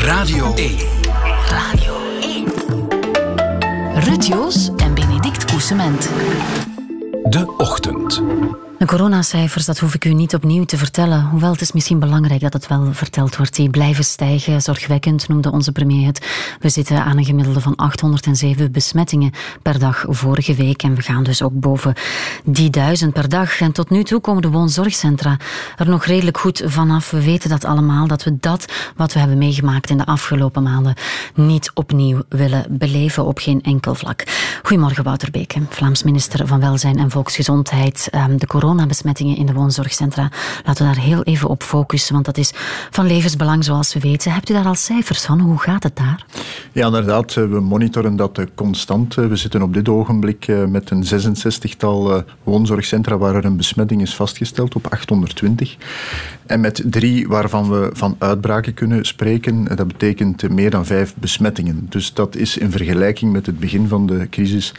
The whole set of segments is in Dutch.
Radio 1. Radio 1. Ruud Joos en Benedict Koesement. De ochtend. De coronacijfers, dat hoef ik u niet opnieuw te vertellen. Hoewel het is misschien belangrijk dat het wel verteld wordt. Die blijven stijgen. Zorgwekkend noemde onze premier het. We zitten aan een gemiddelde van 807 besmettingen per dag vorige week. En we gaan dus ook boven die 1000 per dag. En tot nu toe komen de woonzorgcentra er nog redelijk goed vanaf. We weten dat allemaal, dat we dat wat we hebben meegemaakt in de afgelopen maanden niet opnieuw willen beleven op geen enkel vlak. Goedemorgen, Wouter Beke, Vlaams minister van Welzijn en Volksgezondheid. De coronabesmettingen in de woonzorgcentra. Laten we daar heel even op focussen, want dat is van levensbelang, zoals we weten. Hebt u daar al cijfers van? Hoe gaat het daar? Ja, inderdaad. We monitoren dat constant. We zitten op dit ogenblik met een 66-tal woonzorgcentra waar er een besmetting is vastgesteld op 820. En met 3 waarvan we van uitbraken kunnen spreken. Dat betekent meer dan 5 besmettingen. Dus dat is in vergelijking met het begin van de crisis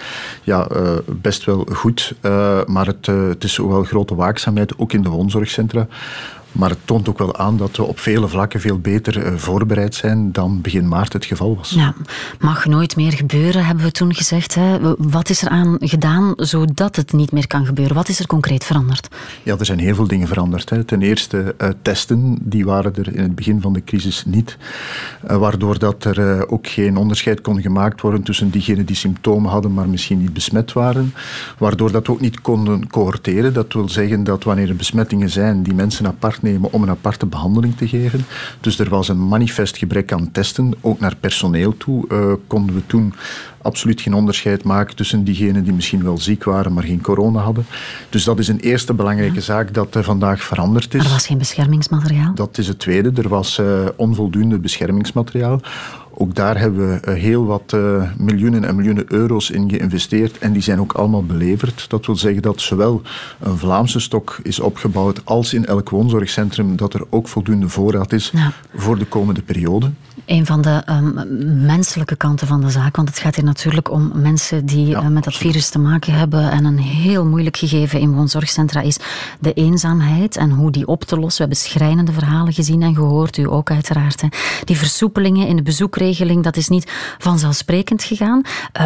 best wel goed. Maar het is wel grote waakzaamheid, ook in de woonzorgcentra. Maar het toont ook wel aan dat we op vele vlakken veel beter voorbereid zijn dan begin maart het geval was. Ja, mag nooit meer gebeuren, hebben we toen gezegd. Hè? Wat is er aan gedaan zodat het niet meer kan gebeuren? Wat is er concreet veranderd? Ja, er zijn heel veel dingen veranderd. Hè. Ten eerste testen, die waren er in het begin van de crisis niet. Waardoor dat er ook geen onderscheid kon gemaakt worden tussen diegenen die symptomen hadden, maar misschien niet besmet waren. Waardoor dat we ook niet konden cohorteren. Dat wil zeggen dat wanneer er besmettingen zijn, die mensen apart nemen om een aparte behandeling te geven. Dus er was een manifest gebrek aan testen. Ook naar personeel toe konden we toen absoluut geen onderscheid maken tussen diegenen die misschien wel ziek waren, maar geen corona hadden. Dus dat is een eerste belangrijke zaak dat vandaag veranderd is. Er was geen beschermingsmateriaal? Dat is het tweede. Er was onvoldoende beschermingsmateriaal. Ook daar hebben we heel wat miljoenen en miljoenen euro's in geïnvesteerd en die zijn ook allemaal beleverd. Dat wil zeggen dat zowel een Vlaamse stok is opgebouwd als in elk woonzorgcentrum dat er ook voldoende voorraad is voor de komende periode. Een van de menselijke kanten van de zaak, want het gaat hier natuurlijk om mensen die met dat virus te maken hebben en een heel moeilijk gegeven in woonzorgcentra is de eenzaamheid en hoe die op te lossen. We hebben schrijnende verhalen gezien en gehoord, u ook uiteraard. Hè. Die versoepelingen in de bezoekregeling, dat is niet vanzelfsprekend gegaan.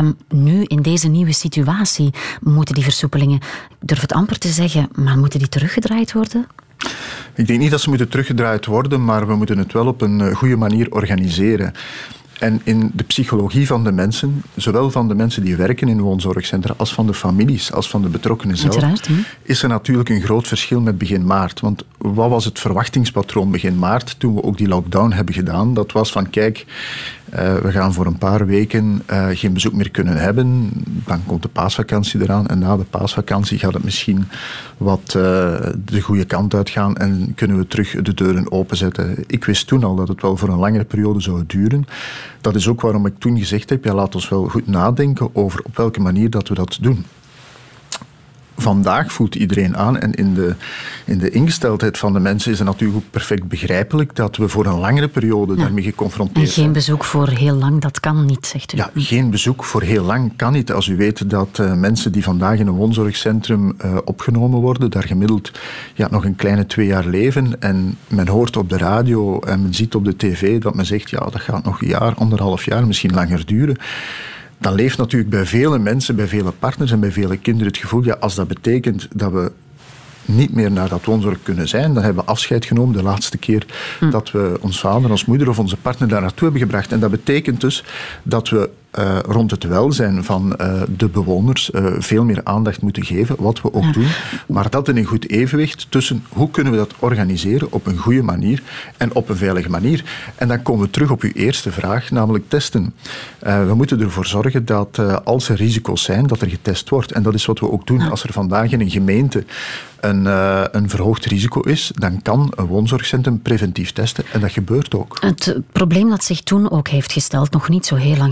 Nu, in deze nieuwe situatie, moeten die versoepelingen, ik durf het amper te zeggen, maar moeten die teruggedraaid worden? Ik denk niet dat ze moeten teruggedraaid worden, maar we moeten het wel op een goede manier organiseren. En in de psychologie van de mensen, zowel van de mensen die werken in woonzorgcentra als van de families, als van de betrokkenen zelf, is er natuurlijk een groot verschil met begin maart. Want wat was het verwachtingspatroon begin maart toen we ook die lockdown hebben gedaan? Dat was van kijk, we gaan voor een paar weken geen bezoek meer kunnen hebben. Dan komt de paasvakantie eraan en na de paasvakantie gaat het misschien wat de goede kant uitgaan en kunnen we terug de deuren openzetten. Ik wist toen al dat het wel voor een langere periode zou duren. Dat is ook waarom ik toen gezegd heb, laat ons wel goed nadenken over op welke manier dat we dat doen. Vandaag voelt iedereen aan en in de ingesteldheid van de mensen is het natuurlijk ook perfect begrijpelijk dat we voor een langere periode daarmee geconfronteerd zijn. En geen bezoek voor heel lang, dat kan niet, zegt u. Ja, geen bezoek voor heel lang kan niet. Als u weet dat mensen die vandaag in een woonzorgcentrum opgenomen worden, daar gemiddeld nog een kleine 2 jaar leven en men hoort op de radio en men ziet op de tv dat men zegt, dat gaat nog 1 jaar, 1,5 jaar, misschien langer duren. Dan leeft natuurlijk bij vele mensen, bij vele partners en bij vele kinderen het gevoel, als dat betekent dat we niet meer naar dat woonzorg kunnen zijn, dan hebben we afscheid genomen de laatste keer dat we ons vader, ons moeder of onze partner daar naartoe hebben gebracht. En dat betekent dus dat we rond het welzijn van de bewoners veel meer aandacht moeten geven, wat we ook doen. Maar dat in een goed evenwicht tussen hoe kunnen we dat organiseren op een goede manier en op een veilige manier. En dan komen we terug op uw eerste vraag, namelijk testen. We moeten ervoor zorgen dat als er risico's zijn, dat er getest wordt. En dat is wat we ook doen. Als er vandaag in een gemeente een verhoogd risico is, dan kan een woonzorgcentrum preventief testen en dat gebeurt ook. Het probleem dat zich toen ook heeft gesteld, nog niet zo heel lang geleden, en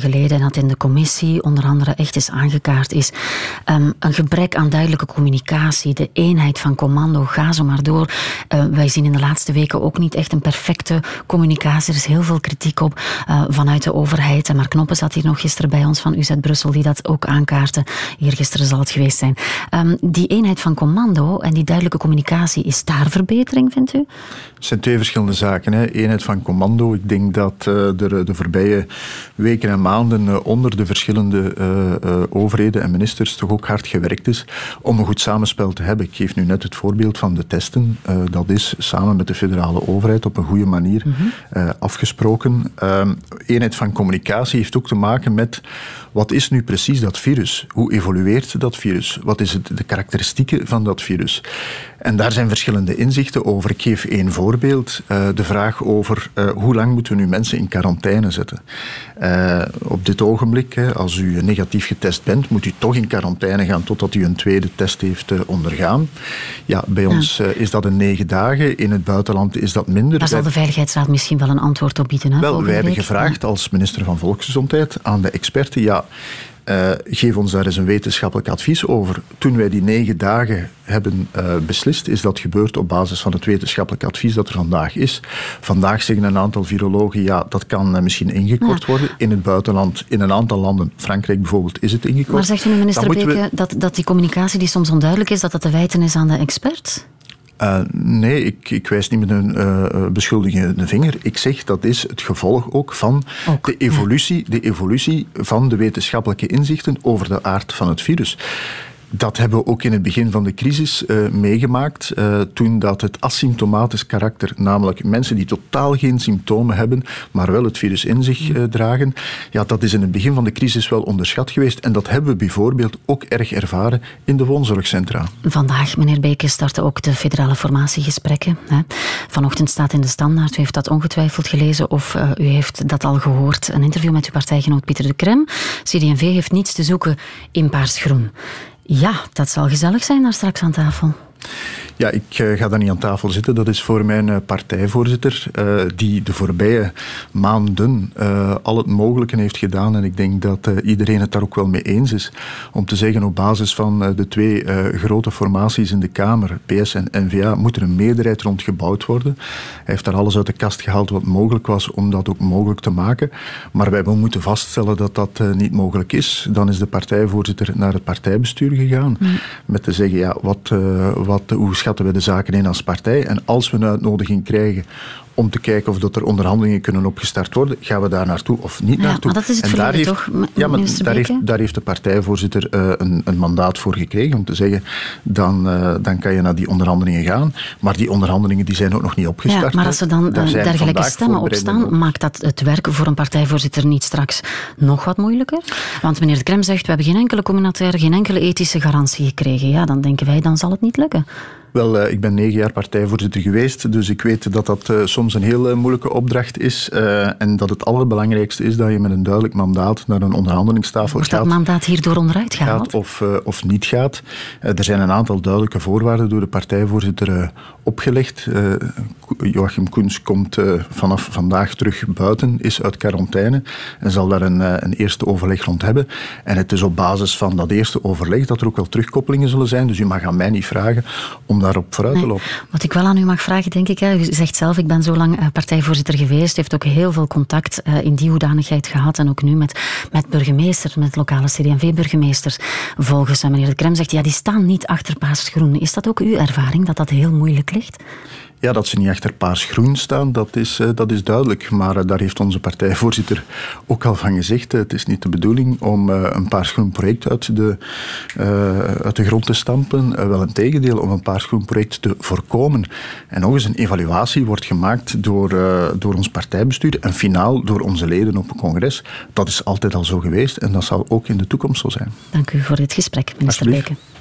dat in de commissie onder andere echt is aangekaart, is een gebrek aan duidelijke communicatie, de eenheid van commando, ga zo maar door. Wij zien in de laatste weken ook niet echt een perfecte communicatie. Er is heel veel kritiek op vanuit de overheid. En Mark Knoppen zat hier nog gisteren bij ons van UZ Brussel, die dat ook aankaarten. Eergisteren zal het geweest zijn. Die eenheid van commando en die duidelijke communicatie, is daar verbetering, vindt u? Het zijn twee verschillende zaken. Hè. Eenheid van commando. Ik denk dat er de voorbije weken en maanden onder de verschillende overheden en ministers toch ook hard gewerkt is om een goed samenspel te hebben. Ik geef nu net het voorbeeld van de testen. Dat is samen met de federale overheid op een goede manier afgesproken. Eenheid van communicatie heeft ook te maken met wat is nu precies dat virus? Hoe evolueert dat virus? Wat is de karakteristieken van dat virus? En daar zijn verschillende inzichten over. Ik geef één voorbeeld. De vraag over hoe lang moeten we nu mensen in quarantaine zetten? Op dit ogenblik, als u negatief getest bent, moet u toch in quarantaine gaan totdat u een tweede test heeft ondergaan. Ja, bij ons is dat 9 dagen. In het buitenland is dat minder. Daar zal de Veiligheidsraad misschien wel een antwoord op bieden. Hè, wel, wij hebben gevraagd als minister van Volksgezondheid aan de experten, geef ons daar eens een wetenschappelijk advies over. Toen wij die 9 dagen hebben beslist, is dat gebeurd op basis van het wetenschappelijk advies dat er vandaag is. Vandaag zeggen een aantal virologen, dat kan misschien ingekort worden. In het buitenland, in een aantal landen, Frankrijk bijvoorbeeld, is het ingekort. Maar zegt u nu, minister Beke, dat die communicatie die soms onduidelijk is, dat te wijten is aan de experts? Nee, ik wijs niet met een beschuldigende vinger. Ik zeg dat is het gevolg ook van de evolutie van de wetenschappelijke inzichten over de aard van het virus. Dat hebben we ook in het begin van de crisis meegemaakt. Toen dat het asymptomatisch karakter, namelijk mensen die totaal geen symptomen hebben, maar wel het virus in zich dragen, dat is in het begin van de crisis wel onderschat geweest. En dat hebben we bijvoorbeeld ook erg ervaren in de woonzorgcentra. Vandaag, meneer Beke, starten ook de federale formatiegesprekken. Vanochtend staat in de Standaard, u heeft dat ongetwijfeld gelezen of u heeft dat al gehoord. Een interview met uw partijgenoot Pieter de Crème. CD&V heeft niets te zoeken in paars-groen. Ja, dat zal gezellig zijn daar straks aan tafel. Ja, ik ga daar niet aan tafel zitten. Dat is voor mijn partijvoorzitter, die de voorbije maanden al het mogelijke heeft gedaan. En ik denk dat iedereen het daar ook wel mee eens is. Om te zeggen, op basis van de 2 grote formaties in de Kamer, PS en N-VA, moet er een meerderheid rond gebouwd worden. Hij heeft daar alles uit de kast gehaald wat mogelijk was om dat ook mogelijk te maken. Maar wij moeten vaststellen dat dat niet mogelijk is. Dan is de partijvoorzitter naar het partijbestuur gegaan. Met te zeggen, hoe schatten we de zaken in als partij? En als we een uitnodiging krijgen om te kijken of dat er onderhandelingen kunnen opgestart worden, gaan we daar naartoe of niet naartoe? Maar dat is het verleden, toch, daar heeft de partijvoorzitter een mandaat voor gekregen om te zeggen, dan kan je naar die onderhandelingen gaan. Maar die onderhandelingen die zijn ook nog niet opgestart. Ja, maar als er dan dergelijke stemmen opstaan, maakt dat het werk voor een partijvoorzitter niet straks nog wat moeilijker? Want meneer de Crème zegt, we hebben geen enkele communautaire, geen enkele ethische garantie gekregen. Ja, dan denken wij, dan zal het niet lukken. Wel, ik ben 9 jaar partijvoorzitter geweest, dus ik weet dat dat soms een heel moeilijke opdracht is en dat het allerbelangrijkste is dat je met een duidelijk mandaat naar een onderhandelingstafel gaat. Wordt dat mandaat hierdoor onderuit gehaald? Of niet gaat. Er zijn een aantal duidelijke voorwaarden door de partijvoorzitter opgelegd. Joachim Koens komt vanaf vandaag terug buiten, is uit quarantaine en zal daar een eerste overleg rond hebben. En het is op basis van dat eerste overleg dat er ook wel terugkoppelingen zullen zijn, dus u mag aan mij niet vragen om daarop vooruit te lopen. Wat ik wel aan u mag vragen, denk ik, u zegt zelf, ik ben zo lang partijvoorzitter geweest, heeft ook heel veel contact in die hoedanigheid gehad en ook nu met burgemeesters, met lokale CD&V-burgemeesters. Volgens meneer de Crème zegt, die staan niet achter paars-groen. Is dat ook uw ervaring, dat dat heel moeilijk ligt? Ja, dat ze niet achter paars-groen staan, dat is duidelijk. Maar daar heeft onze partijvoorzitter ook al van gezegd. Het is niet de bedoeling om een paars-groen project uit de grond te stampen. Wel een tegendeel, om een paars-groen project te voorkomen. En nog eens, een evaluatie wordt gemaakt door ons partijbestuur en finaal door onze leden op een congres. Dat is altijd al zo geweest en dat zal ook in de toekomst zo zijn. Dank u voor dit gesprek, minister Beke.